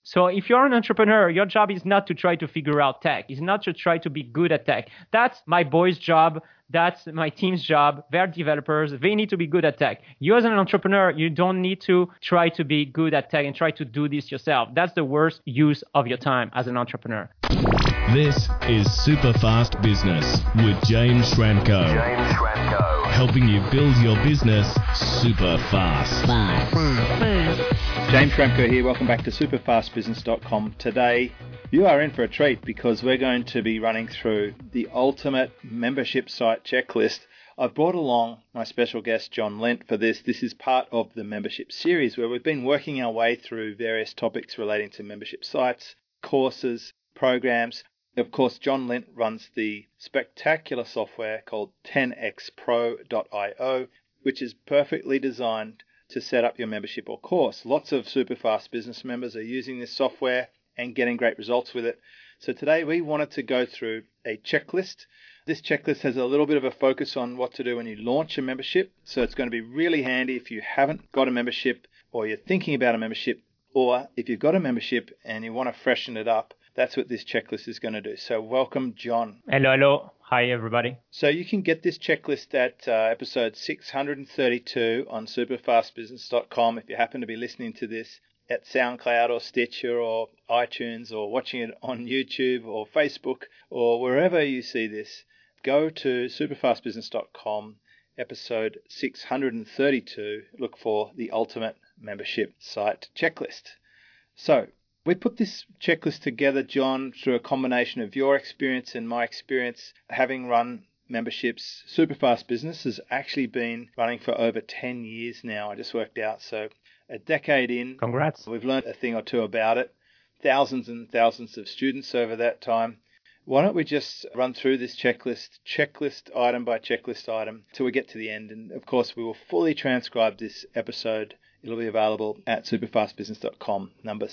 So if you're an entrepreneur, your job is not to try to figure out tech. It's not to try to be good at tech. That's my boy's job. That's my team's job. They're developers. They need to be good at tech. You as an entrepreneur, you don't need to try to be good at tech and try to do this yourself. That's the worst use of your time as an entrepreneur. This is Super Fast Business with James Schramko. Helping you build your business super fast. James Schramko here. Welcome back to superfastbusiness.com. Today, you are in for a treat because we're going to be running through the ultimate membership site checklist. I've brought along my special guest, John Lent, for this. This is part of the membership series where we've been working our way through various topics relating to membership sites, courses, programs. Of course, John Lent runs the spectacular software called 10xpro.io, which is perfectly designed to set up your membership or course. Lots of super fast business members are using this software and getting great results with it. So today we wanted to go through a checklist. This checklist has a little bit of a focus on what to do when you launch a membership. So it's going to be really handy if you haven't got a membership or you're thinking about a membership, or if you've got a membership and you want to freshen it up. That's what this checklist is going to do. So welcome, John. Hello. Hi, everybody. So you can get this checklist at episode 632 on superfastbusiness.com if you happen to be listening to this at SoundCloud or Stitcher or iTunes or watching it on YouTube or Facebook or wherever you see this. Go to superfastbusiness.com, episode 632. Look for the ultimate membership site checklist. So we put this checklist together, John, through a combination of your experience and my experience having run memberships. Superfast Business has actually been running for over 10 years now. I just worked out. So a decade in. Congrats. We've learned a thing or two about it. Thousands and thousands of students over that time. Why don't we just run through this checklist item by checklist item till we get to the end. And of course, we will fully transcribe this episode. It'll be available at superfastbusiness.com, number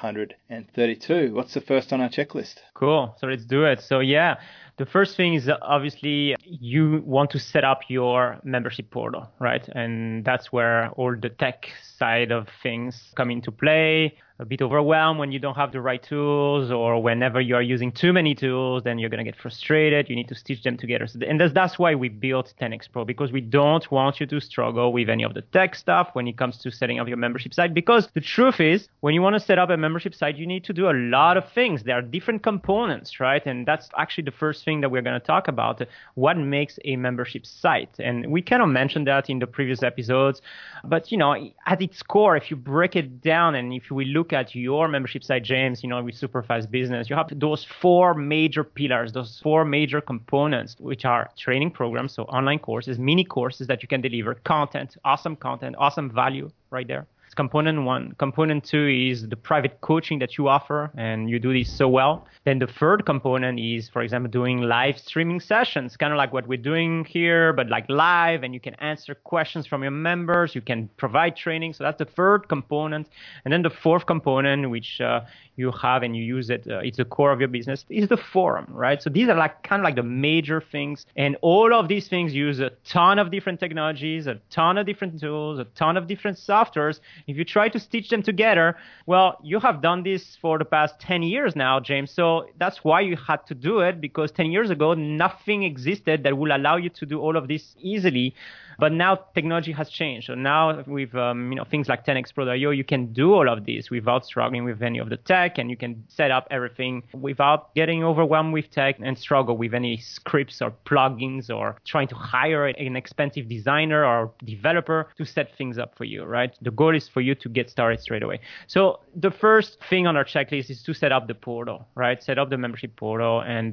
632. What's the first on our checklist? Cool. So let's do it. So yeah, the first thing is obviously you want to set up your membership portal, right? And that's where all the tech side of things come into play. A bit overwhelmed when you don't have the right tools, or whenever you are using too many tools, then you're going to get frustrated. You need to stitch them together. And that's why we built 10x Pro, because we don't want you to struggle with any of the tech stuff when it comes to setting up your membership site. Because the truth is, when you want to set up a membership site, you need to do a lot of things. There are different components, right? And that's actually the first thing that we're going to talk about, what makes a membership site. And we kind of mentioned that in the previous episodes. But, at its core, if you break it down and if we look at your membership site, James, with Superfast Business, you have those four major pillars, those four major components, which are training programs, so online courses, mini courses that you can deliver, content, awesome value right there. It's component one. Component two is the private coaching that you offer, and you do this so well. Then the third component is, for example, doing live streaming sessions, kind of like what we're doing here, but like live, and you can answer questions from your members. You can provide training. So that's the third component. And then the fourth component, which you have and you use it, it's the core of your business, is the forum, right? So these are kind of like the major things. And all of these things use a ton of different technologies, a ton of different tools, a ton of different softwares. If you try to stitch them together, well, you have done this for the past 10 years now, James. So that's why you had to do it, because 10 years ago, nothing existed that will allow you to do all of this easily. But now technology has changed. So now with things like 10xpro.io, you can do all of this without struggling with any of the tech, and you can set up everything without getting overwhelmed with tech and struggle with any scripts or plugins or trying to hire an expensive designer or developer to set things up for you, right? The goal is for you to get started straight away. So the first thing on our checklist is to set up the portal, right? Set up the membership portal and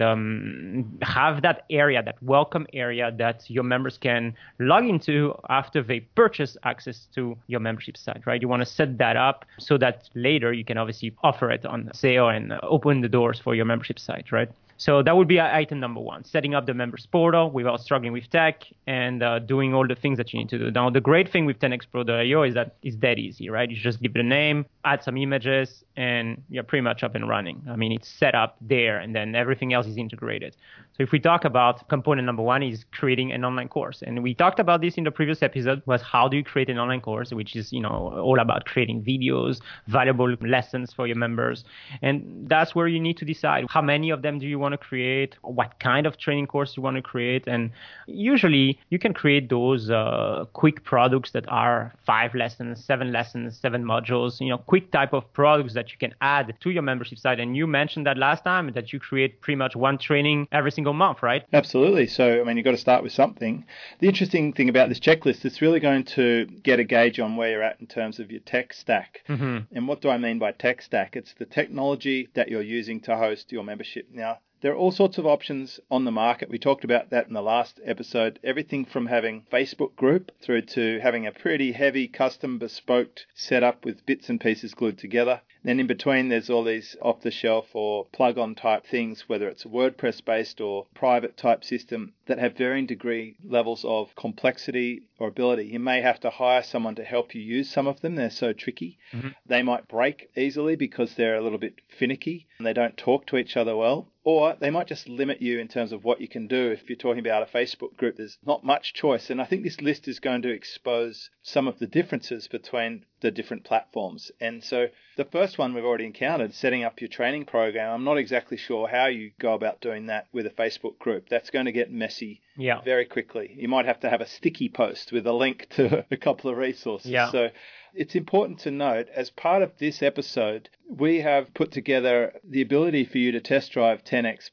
have that area, that welcome area that your members can log into after they purchase access to your membership site, right? You want to set that up so that later you can obviously offer it on sale and open the doors for your membership site, right? So that would be item number one, setting up the members portal without struggling with tech and doing all the things that you need to do. Now, the great thing with 10xpro.io is that it's that easy, right? You just give it a name, add some images, and you're pretty much up and running. I mean, it's set up there, and then everything else is integrated. So if we talk about component number one is creating an online course. And we talked about this in the previous episode, was how do you create an online course, which is, all about creating videos, valuable lessons for your members. And that's where you need to decide how many of them do you want to create, what kind of training course you want to create. And usually you can create those quick products that are 5 lessons, 7 modules, quick type of products that you can add to your membership site. And you mentioned that last time that you create pretty much one training every single month, right? Absolutely. So, I mean, you've got to start with something. The interesting thing about this checklist, it's really going to get a gauge on where you're at in terms of your tech stack. Mm-hmm. And what do I mean by tech stack? It's the technology that you're using to host your membership. Now, there are all sorts of options on the market. We talked about that in the last episode. Everything from having Facebook group through to having a pretty heavy custom bespoke setup with bits and pieces glued together. Then in between, there's all these off-the-shelf or plug-on type things, whether it's a WordPress-based or private type system that have varying degree levels of complexity or ability. You may have to hire someone to help you use some of them. They're so tricky. Mm-hmm. They might break easily because they're a little bit finicky and they don't talk to each other well. Or they might just limit you in terms of what you can do. If you're talking about a Facebook group, there's not much choice. And I think this list is going to expose some of the differences between the different platforms. And so the first one we've already encountered, setting up your training program. I'm not exactly sure how you go about doing that with a Facebook group. That's going to get messy very quickly. You might have to have a sticky post with a link to a couple of resources. Yeah. So it's important to note, as part of this episode, we have put together the ability for you to test drive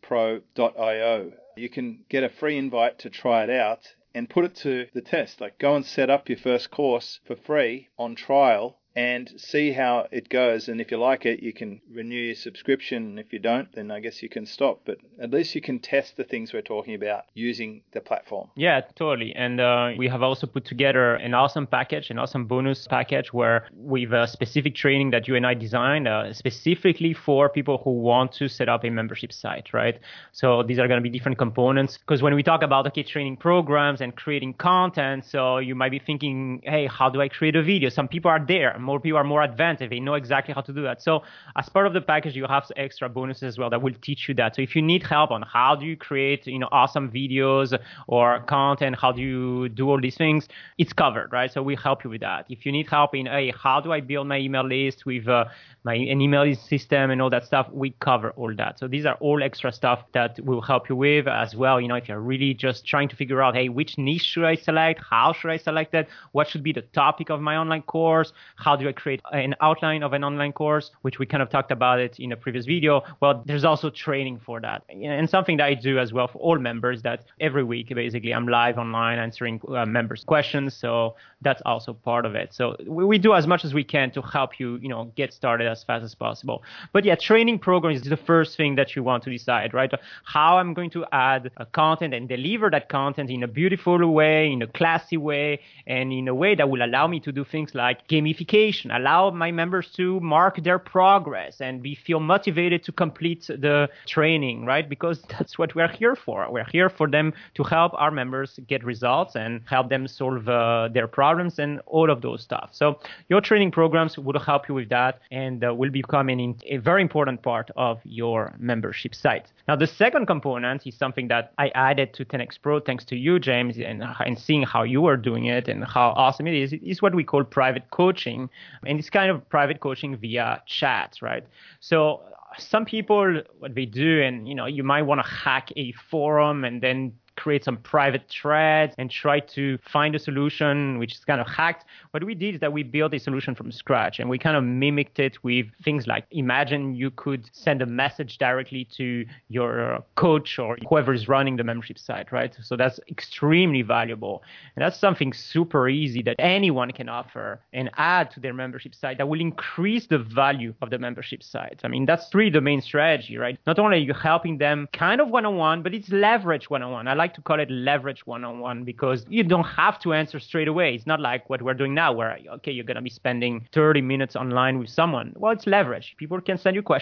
10xpro.io. You can get a free invite to try it out and put it to the test. Like, go and set up your first course for free on trial and see how it goes. And if you like it, you can renew your subscription. And if you don't, then I guess you can stop. But at least you can test the things we're talking about using the platform. Yeah, totally. And we have also put together an awesome package, an awesome bonus package where with a specific training that you and I designed specifically for people who want to set up a membership site, right? So these are going to be different components, because when we talk about training programs and creating content, so you might be thinking, hey, how do I create a video? Some people are there. More people are more advanced. They know exactly how to do that. So as part of the package, you have extra bonuses as well that will teach you that. So if you need help on how do you create, awesome videos or content, how do you do all these things, it's covered, right? So we help you with that. If you need help in, hey, how do I build my email list with an email system and all that stuff, we cover all that. So these are all extra stuff that will help you with as well. If you're really just trying to figure out, hey, which niche should I select? How should I select it? What should be the topic of my online course? How do I create an outline of an online course, which we kind of talked about it in a previous video? Well, there's also training for that. And something that I do as well for all members, that every week, basically, I'm live online answering members' questions. So that's also part of it. So we do as much as we can to help you, get started as fast as possible. But yeah, training program is the first thing that you want to decide, right? How I'm going to add content and deliver that content in a beautiful way, in a classy way, and in a way that will allow me to do things like gamification, allow my members to mark their progress and feel motivated to complete the training, right? Because that's what we're here for. We're here for them to help our members get results and help them solve their problems and all of those stuff. So your training programs will help you with that and will become a very important part of your membership site. Now, the second component is something that I added to 10x Pro thanks to you, James, and seeing how you are doing it and how awesome it is what we call private coaching. And it's kind of private coaching via chat, right? So some people, what they do, and you might want to hack a forum and then create some private threads and try to find a solution which is kind of hacked. What we did is that we built a solution from scratch and we kind of mimicked it with things like, imagine you could send a message directly to your coach or whoever is running the membership site, right? So that's extremely valuable. And that's something super easy that anyone can offer and add to their membership site that will increase the value of the membership site. I mean, that's really the main strategy, right? Not only are you helping them kind of one-on-one, but it's leverage one-on-one. I like to call it leverage one-on-one because you don't have to answer straight away. It's not like what we're doing now where, okay, you're going to be spending 30 minutes online with someone. Well, it's leverage. People can send you questions.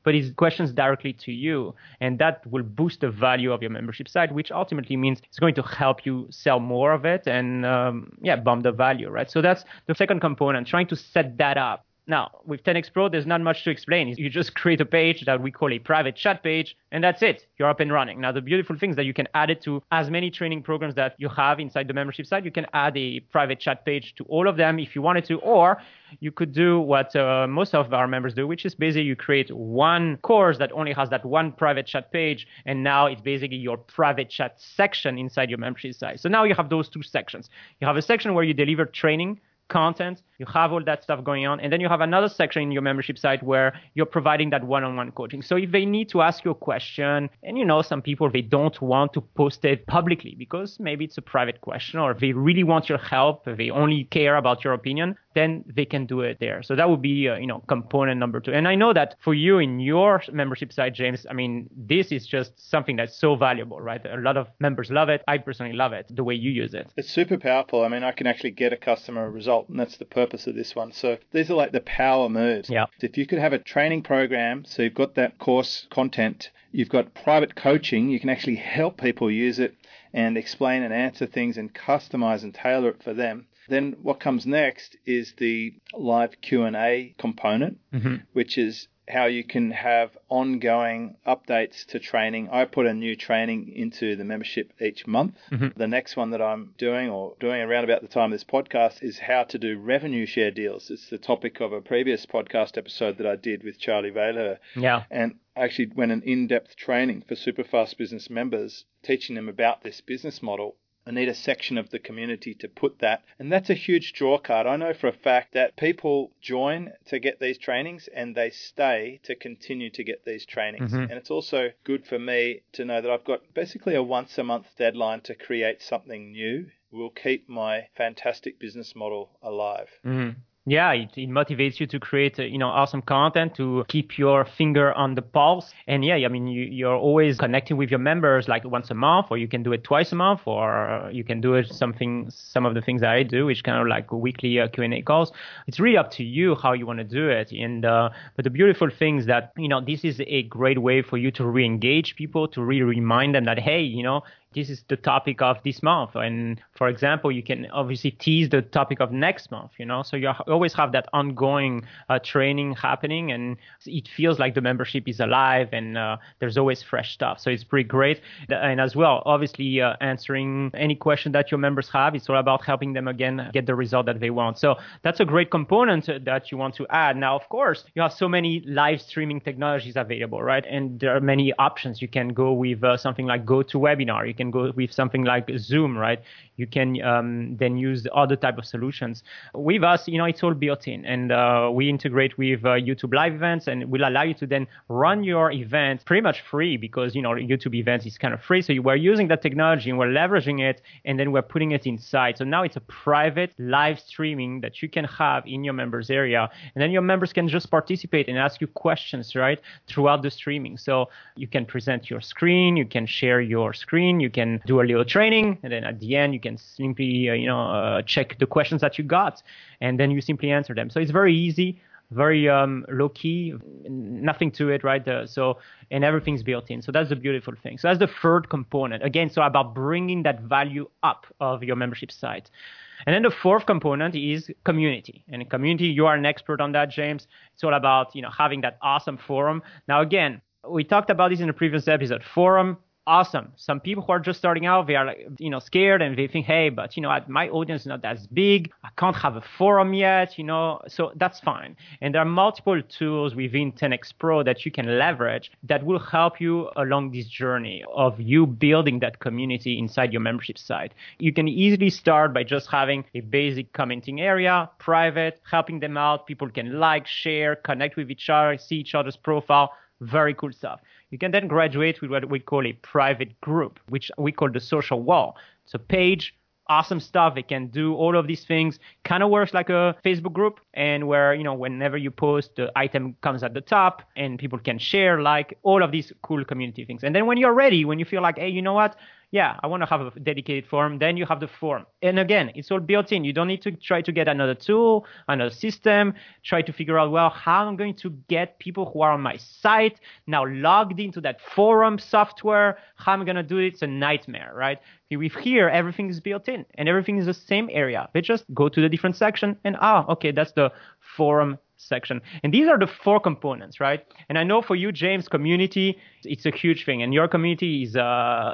but it's questions directly to you. And that will boost the value of your membership site, which ultimately means it's going to help you sell more of it and, bump the value, right? So that's the second component, trying to set that up. Now, with 10X Pro, there's not much to explain. You just create a page that we call a private chat page, and that's it. You're up and running. Now, the beautiful thing is that you can add it to as many training programs that you have inside the membership site. You can add a private chat page to all of them if you wanted to, or you could do what most of our members do, which is basically you create one course that only has that one private chat page, and now it's basically your private chat section inside your membership site. So now you have those two sections. You have a section where you deliver training content, you have all that stuff going on, and then you have another section in your membership site where you're providing that one-on-one coaching. So if they need to ask you a question, and some people, they don't want to post it publicly because maybe it's a private question, or if they really want your help, they only care about your opinion, then they can do it there. So that would be, component number 2. And I know that for you in your membership site, James, this is just something that's so valuable, right? A lot of members love it. I personally love it, the way you use it. It's super powerful. I can actually get a customer a result, and that's the purpose of this one. So these are like the power moves. Yeah. If you could have a training program, so you've got that course content, you've got private coaching, you can actually help people use it and explain and answer things and customize and tailor it for them. Then what comes next is the live Q&A component, which is how you can have ongoing updates to training. I put a new training into the membership each month. The next one that I'm doing around about the time of this podcast is how to do revenue share deals. It's the topic of a previous podcast episode that I did with Charlie Vaylor. Yeah. And I actually went an in-depth training for Superfast Business members, teaching them about this business model. I need a section of the community to put that. And that's a huge draw card. I know for a fact that people join to get these trainings and they stay to continue to get these trainings. And it's also good for me to know that I've got basically a once a month deadline to create something new. Will keep my fantastic business model alive. Yeah, it motivates you to create, awesome content, to keep your finger on the pulse. And you're always connecting with your members like once a month, or you can do it twice a month, or you can do it some of the things that I do, which kind of like weekly Q&A calls. It's really up to you how you want to do it. And but the beautiful thing is that, this is a great way for you to re-engage people, to really remind them that, hey, this is the topic of this month. And for example, you can obviously tease the topic of next month, so you always have that ongoing training happening, and it feels like the membership is alive, and there's always fresh stuff. So it's pretty great. And as well, obviously answering any question that your members have, it's all about helping them again get the result that they want. So that's a great component that you want to add. Now, of course, you have so many live streaming technologies available, right? And there are many options. You can go with something like GoToWebinar. You can go with something like Zoom, right? You can then use other type of solutions. With us, it's all built in, and we integrate with YouTube live events, and will allow you to then run your events pretty much free, because YouTube events is kind of free. So we're using that technology and we're leveraging it, and then we're putting it inside. So now it's a private live streaming that you can have in your members area, and then your members can just participate and ask you questions, right, throughout the streaming. So you can present your screen, you can share your screen, you can do a little training, and then at the end you can simply check the questions that you got, and then you simply answer them. So it's very easy, very low key, nothing to it, right? And everything's built in. So that's the beautiful thing. So that's the third component. Again, so about bringing that value up of your membership site. And then the fourth component is community. And in community, you are an expert on that, James. It's all about having that awesome forum. Now, again, we talked about this in a previous episode. Forum, awesome. Some people who are just starting out, they are scared, and they think, hey, but my audience is not as big. I can't have a forum yet, so that's fine. And there are multiple tools within 10X Pro that you can leverage that will help you along this journey of you building that community inside your membership site. You can easily start by just having a basic commenting area, private, helping them out. People can like, share, connect with each other, see each other's profile. Very cool stuff. You can then graduate with what we call a private group, which we call the social wall. It's a page, awesome stuff. They can do all of these things. Kind of works like a Facebook group, and where, whenever you post, the item comes at the top and people can share, like all of these cool community things. And then when you're ready, when you feel like, hey, you know what? Yeah, I want to have a dedicated forum. Then you have the forum. And again, it's all built in. You don't need to try to get another tool, another system, try to figure out, well, how I'm going to get people who are on my site now logged into that forum software. How I'm going to do it? It's a nightmare, right? With here, everything is built in and everything is the same area. They just go to the different section and, okay, that's the forum section. And these are the 4 components, right? And I know for you, James, community, it's a huge thing. And your community is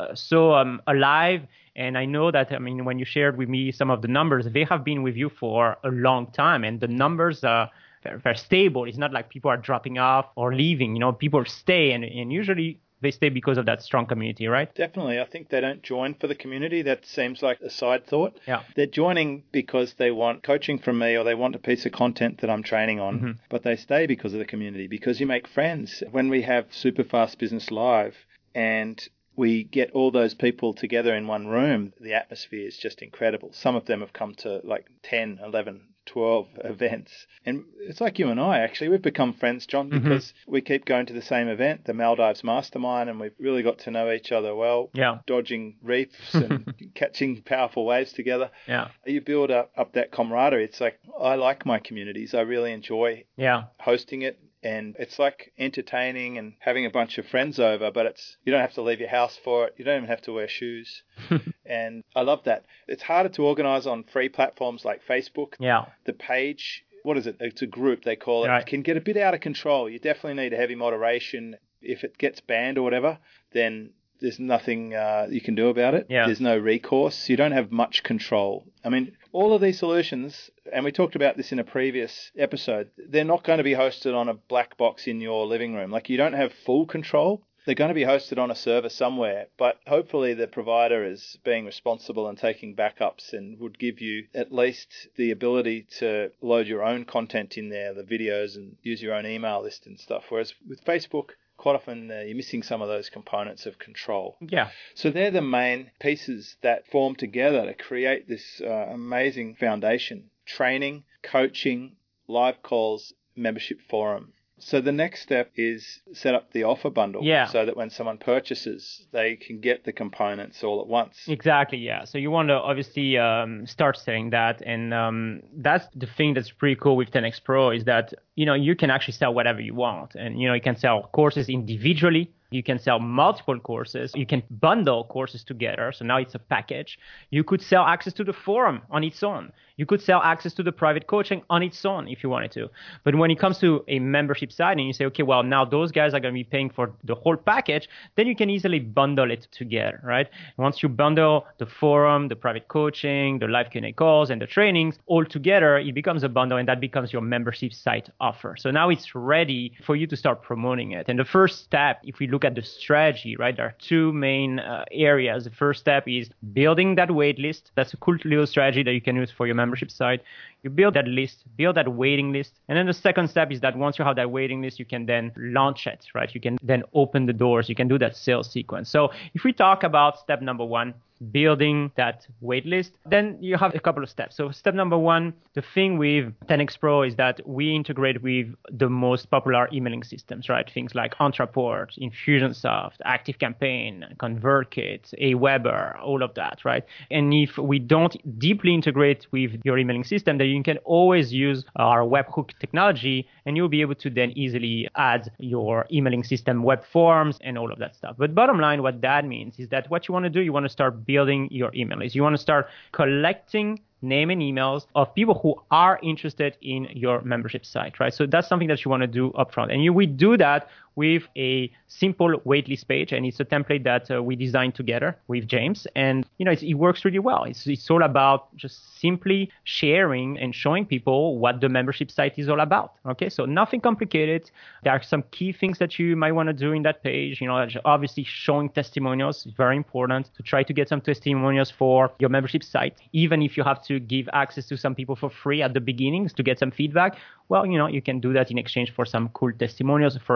so alive. And I know that, when you shared with me some of the numbers, they have been with you for a long time. And the numbers are very stable. It's not like people are dropping off or leaving. People stay. And usually they stay because of that strong community, right? Definitely. I think they don't join for the community. That seems like a side thought. Yeah. They're joining because they want coaching from me or they want a piece of content that I'm training on. Mm-hmm. But they stay because of the community, because you make friends. When we have Super Fast Business Live and we get all those people together in one room, the atmosphere is just incredible. Some of them have come to like 10, 11, 12 events. And it's like you and I, actually. We've become friends, John, because we keep going to the same event, the Maldives Mastermind, and we've really got to know each other well, dodging reefs and catching powerful waves together. Yeah. You build up that camaraderie. It's like, I like my communities. I really enjoy hosting it. And it's like entertaining and having a bunch of friends over, but you don't have to leave your house for it. You don't even have to wear shoes. And I love that. It's harder to organize on free platforms like Facebook. Yeah. The page, what is it? It's a group, they call it. Right. It can get a bit out of control. You definitely need a heavy moderation. If it gets banned or whatever, then there's nothing you can do about it. Yeah. There's no recourse. You don't have much control. All of these solutions, and we talked about this in a previous episode, they're not going to be hosted on a black box in your living room. Like, you don't have full control. They're going to be hosted on a server somewhere, but hopefully the provider is being responsible and taking backups and would give you at least the ability to load your own content in there, the videos, and use your own email list and stuff. Whereas with Facebook, quite often you're missing some of those components of control. Yeah. So they're the main pieces that form together to create this amazing foundation: training, coaching, live calls, membership forum. So the next step is set up the offer bundle so that when someone purchases, they can get the components all at once. Exactly, yeah. So you want to obviously start selling that. And that's the thing that's pretty cool with 10X Pro is that, you can actually sell whatever you want. And, you can sell courses individually. You can sell multiple courses. You can bundle courses together. So now it's a package. You could sell access to the forum on its own. You could sell access to the private coaching on its own if you wanted to. But when it comes to a membership side and you say, okay, well, now those guys are going to be paying for the whole package, then you can easily bundle it together, right? Once you bundle the forum, the private coaching, the live Q&A calls, and the trainings all together, it becomes a bundle, and that becomes your membership site offer. So now it's ready for you to start promoting it. And the first step, if we look at the strategy, right, there are 2 main areas. The first step is building that wait list. That's a cool little strategy that you can use for your membership site. You build that list, build that waiting list. And then the second step is that once you have that waiting list, you can then launch it, right? You can then open the doors. You can do that sales sequence. So if we talk about step number 1, building that wait list, then you have a couple of steps. So step number 1, the thing with 10X Pro is that we integrate with the most popular emailing systems, right? Things like Ontraport, Infusionsoft, ActiveCampaign, ConvertKit, Aweber, all of that, right? And if we don't deeply integrate with your emailing system, then you can always use our webhook technology, and you'll be able to then easily add your emailing system web forms and all of that stuff. But bottom line, what that means is that what you want to do, you want to start building your email list. You want to start collecting name and emails of people who are interested in your membership site, right? So that's something that you want to do upfront. And we do that with a simple waitlist page, and it's a template that we designed together with James. And, it works really well. It's all about just simply sharing and showing people what the membership site is all about, okay? So nothing complicated. There are some key things that you might want to do in that page. Obviously showing testimonials is very important, to try to get some testimonials for your membership site, even if you have to give access to some people for free at the beginnings to get some feedback. Well, you can do that in exchange for some cool testimonials, for example.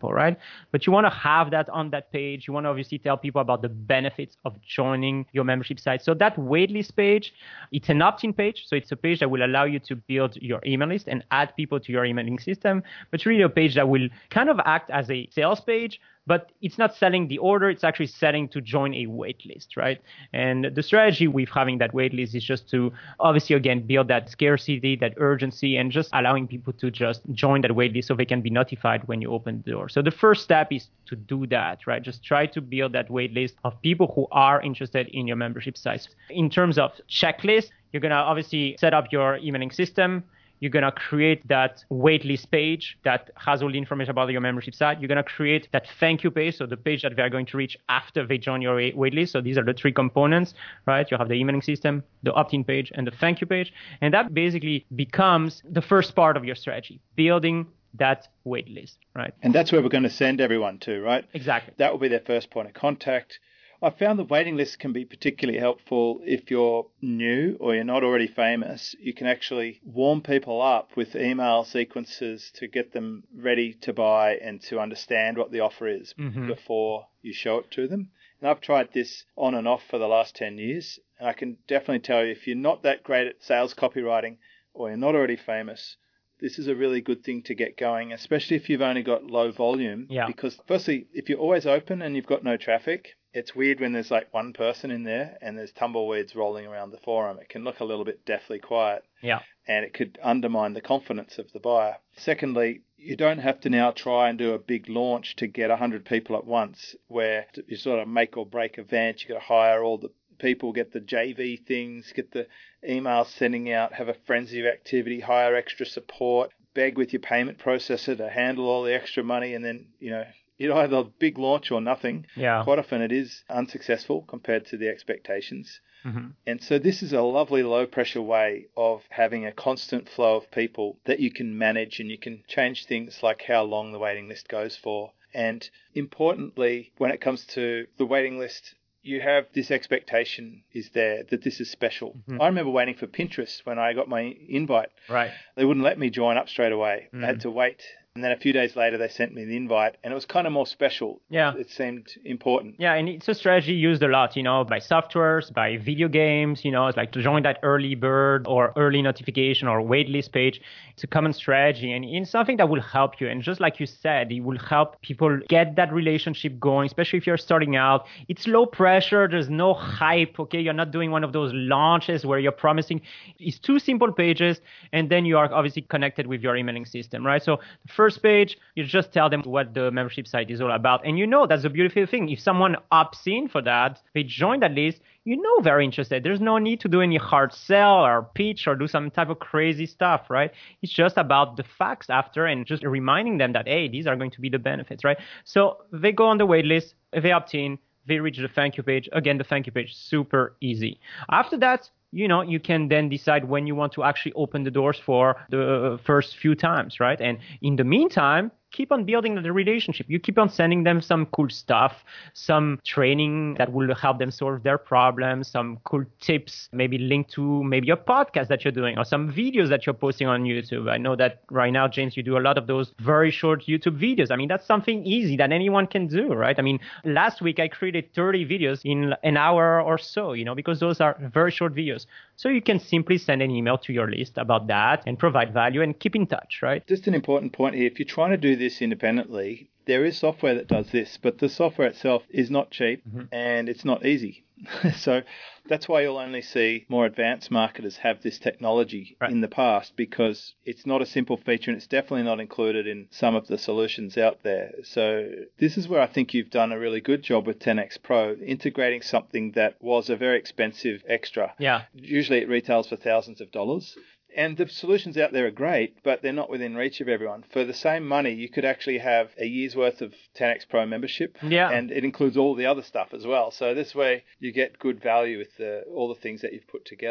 people, right? But you want to have that on that page. You want to obviously tell people about the benefits of joining your membership site. So that waitlist page, it's an opt-in page. So it's a page that will allow you to build your email list and add people to your emailing system. But really a page that will kind of act as a sales page, but it's not selling the order. It's actually selling to join a wait list, right? And the strategy with having that wait list is just to obviously, again, build that scarcity, that urgency, and just allowing people to just join that wait list so they can be notified when you open the door. So the first step is to do that, right? Just try to build that wait list of people who are interested in your membership sites. In terms of checklist, you're going to obviously set up your emailing system. You're going to create that waitlist page that has all the information about your membership site. You're going to create that thank you page, so the page that they're going to reach after they join your waitlist. So these are the three components, right? You have the emailing system, the opt-in page, and the thank you page. And that basically becomes the first part of your strategy, building that waitlist, right? And that's where we're going to send everyone to, right? Exactly. That will be their first point of contact. I found the waiting list can be particularly helpful if you're new or you're not already famous. You can actually warm people up with email sequences to get them ready to buy and to understand what the offer is before you show it to them. And I've tried this on and off for the last 10 years. And I can definitely tell you, if you're not that great at sales copywriting or you're not already famous, this is a really good thing to get going, especially if you've only got low volume. Yeah. Because firstly, if you're always open and you've got no traffic, it's weird when there's like one person in there and there's tumbleweeds rolling around the forum. It can look a little bit deathly quiet. Yeah. And it could undermine the confidence of the buyer. Secondly, you don't have to now try and do a big launch to get 100 people at once, where you sort of make or break event. You got to hire all the people, get the JV things, get the emails sending out, have a frenzy of activity, hire extra support, beg with your payment processor to handle all the extra money, and then, it's either a big launch or nothing. Yeah. Quite often it is unsuccessful compared to the expectations. Mm-hmm. And so this is a lovely low-pressure way of having a constant flow of people that you can manage, and you can change things like how long the waiting list goes for. And importantly, when it comes to the waiting list, you have this expectation is there that this is special. Mm-hmm. I remember waiting for Pinterest when I got my invite. Right. They wouldn't let me join up straight away. I had to wait. And then a few days later, they sent me the invite, and it was kind of more special. Yeah. It seemed important. Yeah, and it's a strategy used a lot, by softwares, by video games, it's like to join that early bird or early notification or waitlist page. It's a common strategy, and it's something that will help you. And just like you said, it will help people get that relationship going, especially if you're starting out. It's low pressure. There's no hype, okay? You're not doing one of those launches where you're promising. It's two simple pages, and then you are obviously connected with your emailing system, right? So the first page, you just tell them what the membership site is all about. And that's the beautiful thing. If someone opts in for that, they join that list, they're interested. There's no need to do any hard sell or pitch or do some type of crazy stuff, right? It's just about the facts after and just reminding them that, hey, these are going to be the benefits, right? So they go on the wait list, they opt in, they reach the thank you page. Again, the thank you page, super easy. After that, you can then decide when you want to actually open the doors for the first few times, right? And in the meantime, keep on building the relationship. You keep on sending them some cool stuff, some training that will help them solve their problems, some cool tips, maybe linked to maybe a podcast that you're doing or some videos that you're posting on YouTube. I know that right now, James, you do a lot of those very short YouTube videos. I mean, that's something easy that anyone can do, right? I mean, last week I created 30 videos in an hour or so, because those are very short videos. So you can simply send an email to your list about that and provide value and keep in touch, right? Just an important point here. If you're trying to do this independently, there is software that does this, but the software itself is not cheap and it's not easy. So that's why you'll only see more advanced marketers have this technology in the past, because it's not a simple feature and it's definitely not included in some of the solutions out there. So this is where I think you've done a really good job with 10X Pro, integrating something that was a very expensive extra. Yeah. Usually it retails for thousands of dollars. And the solutions out there are great, but they're not within reach of everyone. For the same money, you could actually have a year's worth of 10X Pro membership. Yeah. And it includes all the other stuff as well. So this way you get good value with all the things that you've put together.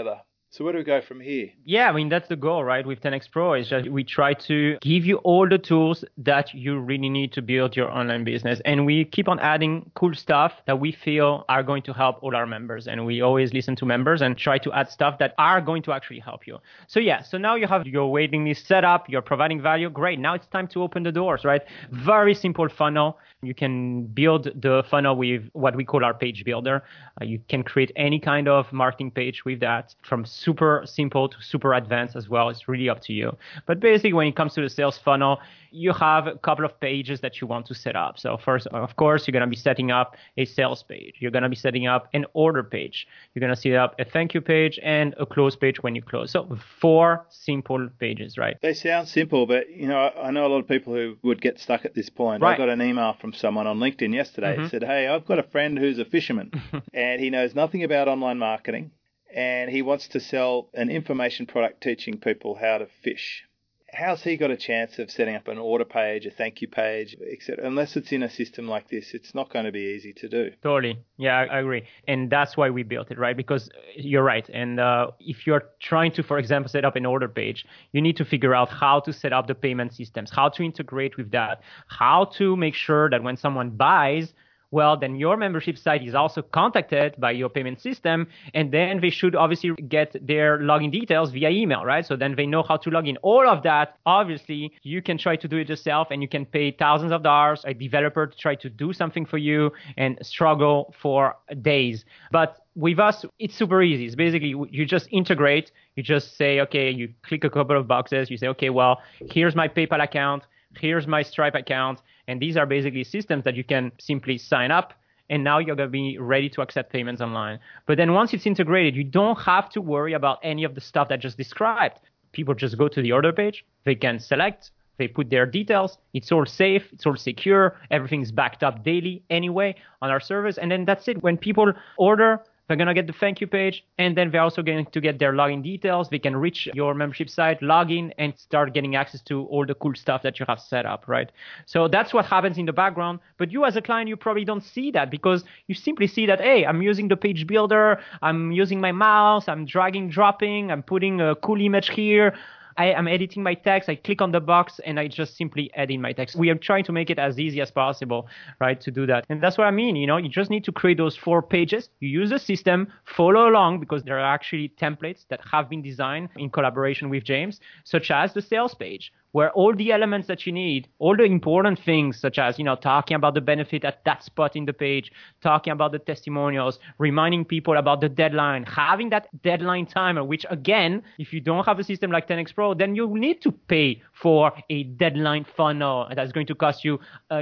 So where do we go from here? Yeah, I mean, that's the goal, right? With 10X Pro is that we try to give you all the tools that you really need to build your online business. And we keep on adding cool stuff that we feel are going to help all our members. And we always listen to members and try to add stuff that are going to actually help you. So yeah, so now you have your waiting list set up, you're providing value. Great. Now it's time to open the doors, right? Very simple funnel. You can build the funnel with what we call our page builder. You can create any kind of marketing page with that, from super simple to super advanced as well. It's really up to you. But basically, when it comes to the sales funnel, you have a couple of pages that you want to set up. So first, of course, you're going to be setting up a sales page. You're going to be setting up an order page. You're going to set up a thank you page and a close page when you close. So 4 simple pages, right? They sound simple, but I know a lot of people who would get stuck at this point. Right. I got an email from someone on LinkedIn yesterday. It said, hey, I've got a friend who's a fisherman and he knows nothing about online marketing and he wants to sell an information product teaching people how to fish. How's he got a chance of setting up an order page, a thank you page, etc.? Unless it's in a system like this, it's not going to be easy to do. Totally. Yeah, I agree. And that's why we built it, right? Because you're right. And if you're trying to, for example, set up an order page, you need to figure out how to set up the payment systems, how to integrate with that, how to make sure that when someone buys, well, then your membership site is also contacted by your payment system, and then they should obviously get their login details via email, right? So then they know how to log in. All of that, obviously, you can try to do it yourself, and you can pay thousands of dollars a developer to try to do something for you and struggle for days. But with us, it's super easy. It's basically, you just integrate. You just say, okay, you click a couple of boxes. You say, okay, well, here's my PayPal account. Here's my Stripe account. And these are basically systems that you can simply sign up. And now you're going to be ready to accept payments online. But then once it's integrated, you don't have to worry about any of the stuff that I just described. People just go to the order page. They can select. They put their details. It's all safe. It's all secure. Everything's backed up daily anyway on our service. And then that's it. When people order, they're going to get the thank you page, and then they're also going to get their login details. They can reach your membership site, log in, and start getting access to all the cool stuff that you have set up, right? So that's what happens in the background. But you as a client, you probably don't see that because you simply see that, hey, I'm using the page builder, I'm using my mouse, I'm dragging, dropping, I'm putting a cool image here. I'm editing my text. I click on the box and I just simply add in my text. We are trying to make it as easy as possible, right, to do that. And that's what I mean. You just need to create those 4 pages. You use the system, follow along because there are actually templates that have been designed in collaboration with James, such as the sales page, where all the elements that you need, all the important things, such as, talking about the benefit at that spot in the page, talking about the testimonials, reminding people about the deadline, having that deadline timer, which again, if you don't have a system like 10X Pro, then you need to pay for a deadline funnel that's going to cost you,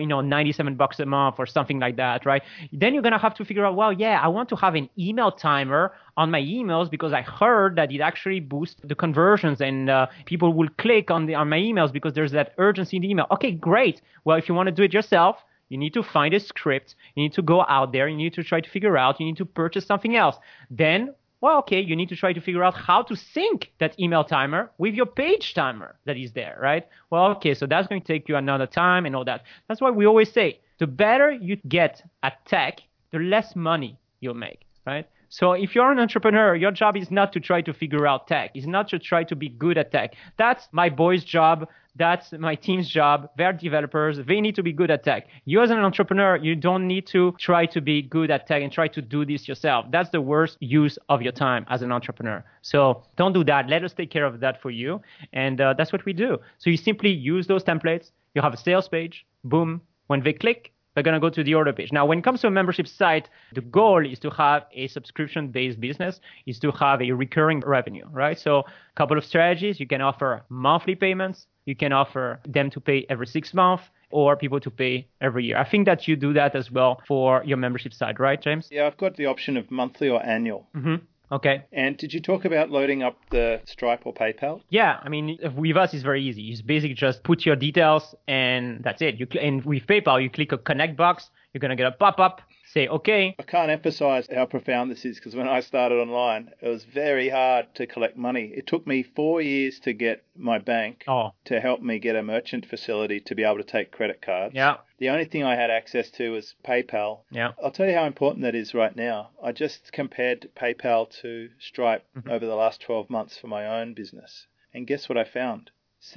$97 a month or something like that, right? Then you're going to have to figure out, well, yeah, I want to have an email timer on my emails because I heard that it actually boosts the conversions and people will click on my emails because there's that urgency in the email. Okay, great. Well, if you want to do it yourself, you need to find a script. You need to go out there. You need to try to figure out. You need to purchase something else. Then, well, okay, you need to try to figure out how to sync that email timer with your page timer that is there, right? Well, okay, so that's going to take you another time and all that. That's why we always say the better you get at tech, the less money you'll make, right? So if you're an entrepreneur, your job is not to try to figure out tech. It's not to try to be good at tech. That's my boy's job. That's my team's job. They're developers. They need to be good at tech. You as an entrepreneur, you don't need to try to be good at tech and try to do this yourself. That's the worst use of your time as an entrepreneur. So don't do that. Let us take care of that for you. And that's what we do. So you simply use those templates. You have a sales page. Boom. When they click, they're going to go to the order page. Now, when it comes to a membership site, the goal is to have a subscription-based business, is to have a recurring revenue, right? So a couple of strategies. You can offer monthly payments. You can offer them to pay every 6 months or people to pay every year. I think that you do that as well for your membership site, right, James? Yeah, I've got the option of monthly or annual. Mm-hmm. Okay. And did you talk about loading up the Stripe or PayPal? Yeah, I mean, with us, it's very easy. You basically just put your details and that's it. And with PayPal, you click a connect box. You're going to get a pop-up say, okay. I can't emphasize how profound this is, because when I started online, it was very hard to collect money. It took me 4 years to get my bank to help me get a merchant facility to be able to take credit cards. Yeah. The only thing I had access to was PayPal. Yeah. I'll tell you how important that is right now. I just compared PayPal to Stripe over the last 12 months for my own business. And guess what I found?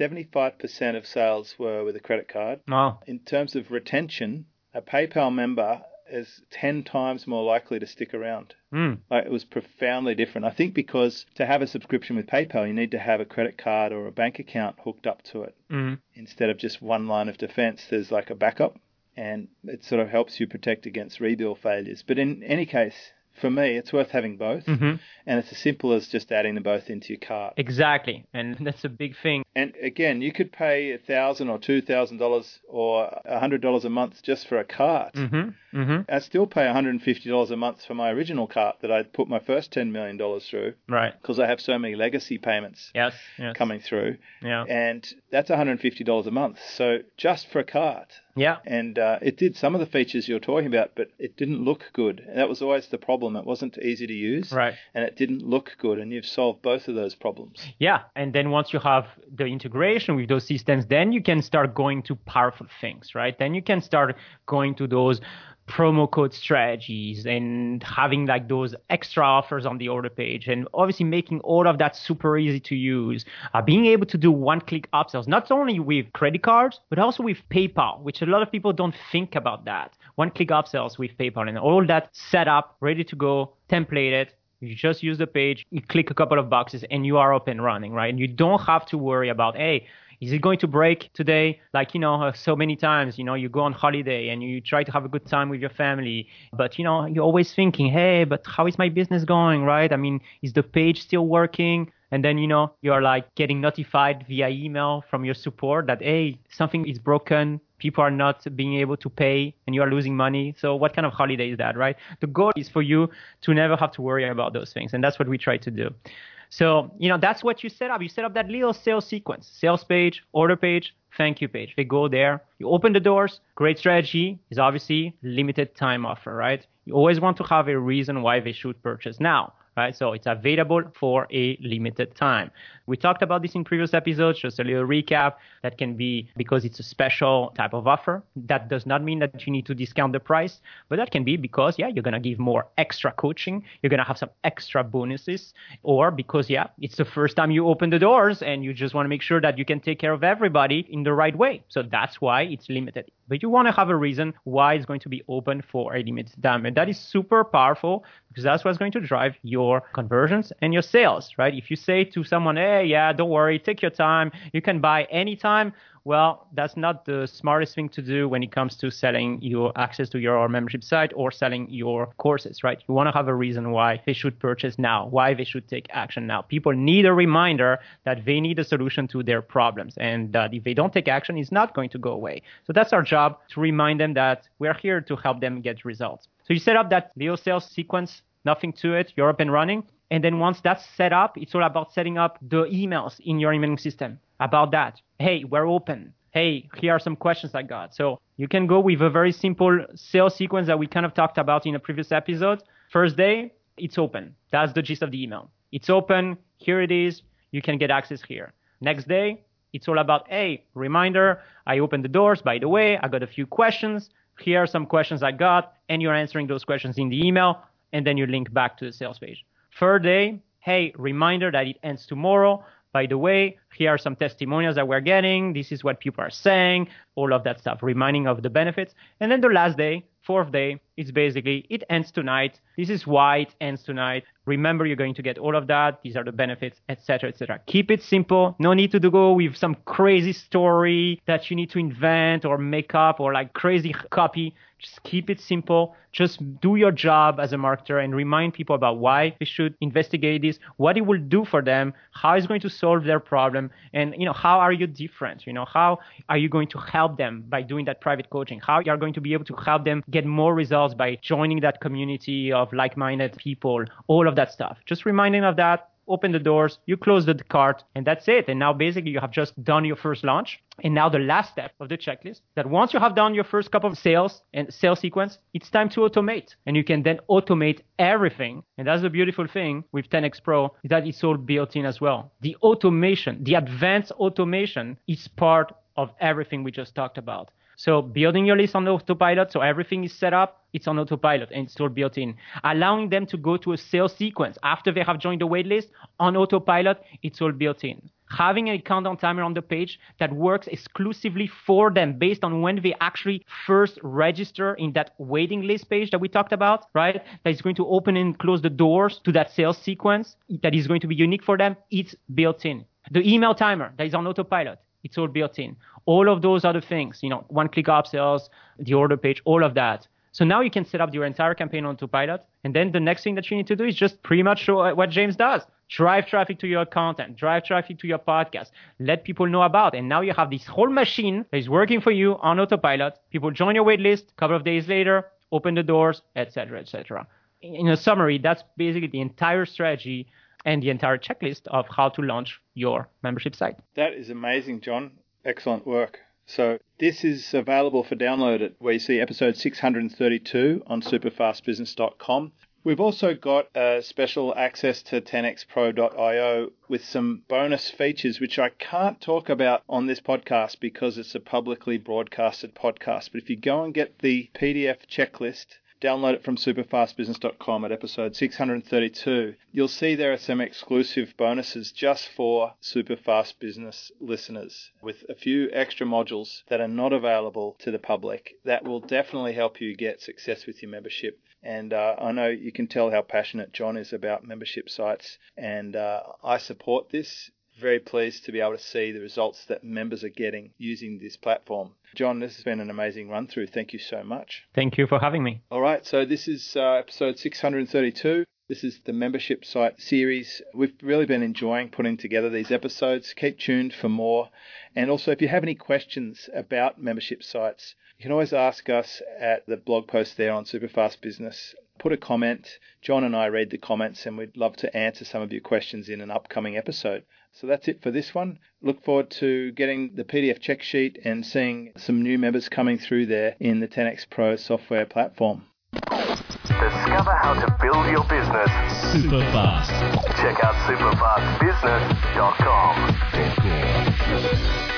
75% of sales were with a credit card. Wow. In terms of retention, a PayPal member is 10 times more likely to stick around. Like, it was profoundly different. I think because to have a subscription with PayPal, you need to have a credit card or a bank account hooked up to it. Instead of just one line of defense, there's like a backup, and it sort of helps you protect against rebill failures. But in any case, for me, it's worth having both. And it's as simple as just adding them both into your cart. Exactly. And that's a big thing. And again, you could pay $1,000 or $2,000 or $100 a month just for a cart. I still pay $150 a month for my original cart that I put my first $10 million through. Right. Because I have so many legacy payments coming through. Yeah. And that's $150 a month. So just for a cart. Yeah. And it did some of the features you're talking about, but it didn't look good. And that was always the problem. It wasn't easy to use. Right. And it didn't look good. And you've solved both of those problems. Yeah. And then once you have the integration with those systems, then you can start going to powerful things, right? Then you can start going to those promo code strategies and having like those extra offers on the order page, and obviously making all of that super easy to use. Being able to do one-click upsells, not only with credit cards, but also with PayPal, which a lot of people don't think about that. One-click upsells with PayPal and all that set up, ready to go, templated. You just use the page, you click a couple of boxes, and you are up and running, right? And you don't have to worry about, hey, is it going to break today? Like, so many times, you go on holiday and you try to have a good time with your family, but, you're always thinking, hey, but how is my business going, right? I mean, is the page still working? And then, you're like getting notified via email from your support that, hey, something is broken. People are not being able to pay and you are losing money. So what kind of holiday is that, right? The goal is for you to never have to worry about those things. And that's what we try to do. So, that's what you set up. You set up that little sales sequence, sales page, order page, thank you page. They go there. You open the doors. Great strategy is obviously limited time offer, right? You always want to have a reason why they should purchase now. Right? So it's available for a limited time. We talked about this in previous episodes, just a little recap. That can be because it's a special type of offer. That does not mean that you need to discount the price, but that can be because, you're going to give more extra coaching. You're going to have some extra bonuses, or because, it's the first time you open the doors and you just want to make sure that you can take care of everybody in the right way. So that's why it's limited. But you want to have a reason why it's going to be open for a limited time. And that is super powerful because that's what's going to drive your conversions and your sales, right? If you say to someone, hey, don't worry, take your time, you can buy anytime. Well, that's not the smartest thing to do when it comes to selling your access to your membership site or selling your courses, right? You want to have a reason why they should purchase now, why they should take action now. People need a reminder that they need a solution to their problems, and that if they don't take action, it's not going to go away. So that's our job, to remind them that we're here to help them get results. So you set up that little sales sequence, nothing to it, you're up and running. And then once that's set up, it's all about setting up the emails in your emailing system about that. Hey, we're open. Hey, here are some questions I got. So you can go with a very simple sales sequence that we kind of talked about in a previous episode. First day, it's open. That's the gist of the email. It's open. Here it is. You can get access here. Next day, it's all about, hey, reminder, I opened the doors. By the way, I got a few questions. Here are some questions I got. And you're answering those questions in the email. And then you link back to the sales page. Third day, hey, reminder that it ends tomorrow. By the way, here are some testimonials that we're getting. This is what people are saying, all of that stuff, reminding of the benefits. And then the last day, fourth day, it's basically, it ends tonight. This is why it ends tonight. Remember, you're going to get all of that. These are the benefits, etc., etc. Keep it simple. No need to go with some crazy story that you need to invent or make up or like crazy copy. Just keep it simple. Just do your job as a marketer and remind people about why they should investigate this, what it will do for them, how it's going to solve their problem, and how are you different? How are you going to help them by doing that private coaching? How you are going to be able to help them get more results by joining that community of like-minded people, all of that stuff. Just reminding of that. open the doors, you close the cart, and that's it. And now basically you have just done your first launch. And now the last step of the checklist, that once you have done your first couple of sales and sales sequence, it's time to automate. And you can then automate everything. And that's the beautiful thing with 10X Pro, is that it's all built in as well. The automation, the advanced automation is part of everything we just talked about. So building your list on autopilot, so everything is set up, it's on autopilot and it's all built in. Allowing them to go to a sales sequence after they have joined the waitlist on autopilot, it's all built in. Having a countdown timer on the page that works exclusively for them based on when they actually first register in that waiting list page that we talked about, right? That is going to open and close the doors to that sales sequence that is going to be unique for them. It's built in. The email timer that is on autopilot, it's all built in. All of those other things, one-click upsells, the order page, all of that. So now you can set up your entire campaign on autopilot. And then the next thing that you need to do is just pretty much show what James does. Drive traffic to your content, drive traffic to your podcast, let people know about it. And now you have this whole machine that is working for you on autopilot. People join your waitlist, a couple of days later, open the doors, etc., etc. In a summary, that's basically the entire strategy and the entire checklist of how to launch your membership site. That is amazing, John. Excellent work. So this is available for download at where you see episode 632 on superfastbusiness.com. We've also got special access to 10xpro.io with some bonus features, which I can't talk about on this podcast because it's a publicly broadcasted podcast. But if you go and get the PDF checklist, download it from superfastbusiness.com at episode 632. You'll see there are some exclusive bonuses just for Superfast Business listeners with a few extra modules that are not available to the public that will definitely help you get success with your membership. And I know you can tell how passionate John is about membership sites, and I support this. Very pleased to be able to see the results that members are getting using this platform. John, this has been an amazing run through. Thank you so much. Thank you for having me. All right, so this is episode 632. This is the membership site series. We've really been enjoying putting together these episodes. Keep tuned for more. And also, if you have any questions about membership sites, you can always ask us at the blog post there on Superfast Business. Put a comment. John and I read the comments, and we'd love to answer some of your questions in an upcoming episode. So that's it for this one. Look forward to getting the PDF check sheet and seeing some new members coming through there in the 10X Pro software platform. Discover how to build your business super fast. Check out superfastbusiness.com.